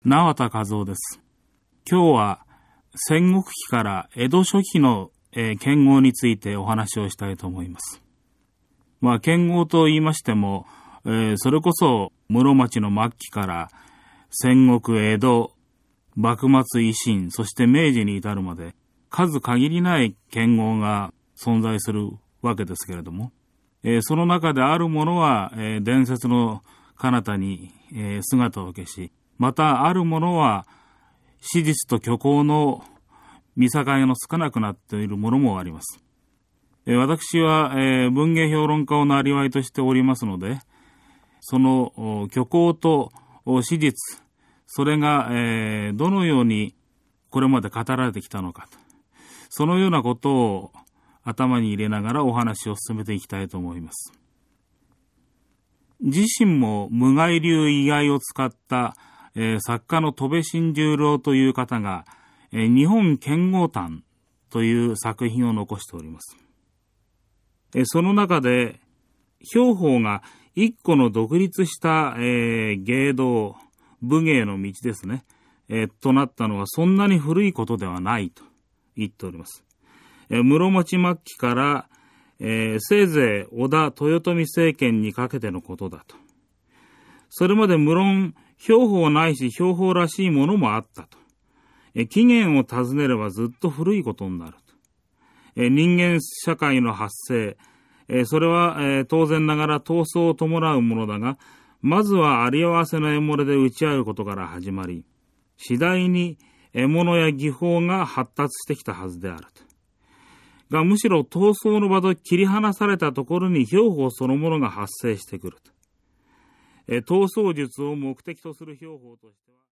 縄田和夫です。今日は戦国期から江戸初期の剣豪についてお話をしたいと思います。剣豪と言いましても、それこそ室町の末期から戦国、江戸、幕末維新、そして明治に至るまで数限りない剣豪が存在するわけですけれども、その中であるものは、伝説の彼方に、姿を消し、またあるものは史実と虚構の見境の少なくなっているものもあります。私は、文芸評論家をなりわいとしておりますので、その虚構と史実、それが、どのようにこれまで語られてきたのかと、そのようなことを頭に入れながらお話を進めていきたいと思います。自身も無害流意外を使った作家の戸部新十郎という方が、日本剣豪譚という作品を残しております。その中で兵法が一個の独立した、芸道、武芸の道ですね、となったのはそんなに古いことではないと言っております。室町末期から、せいぜい織田豊臣政権にかけてのことだと。それまで無論兵法ないし兵法らしいものもあったと。起源を尋ねればずっと古いことになると。人間社会の発生、それは、当然ながら闘争を伴うものだが、まずはあり合わせの獲物で打ち合うことから始まり、次第に獲物や技法が発達してきたはずであると。がむしろ闘争の場と切り離されたところに兵法そのものが発生してくると。闘争術を目的とする兵法としては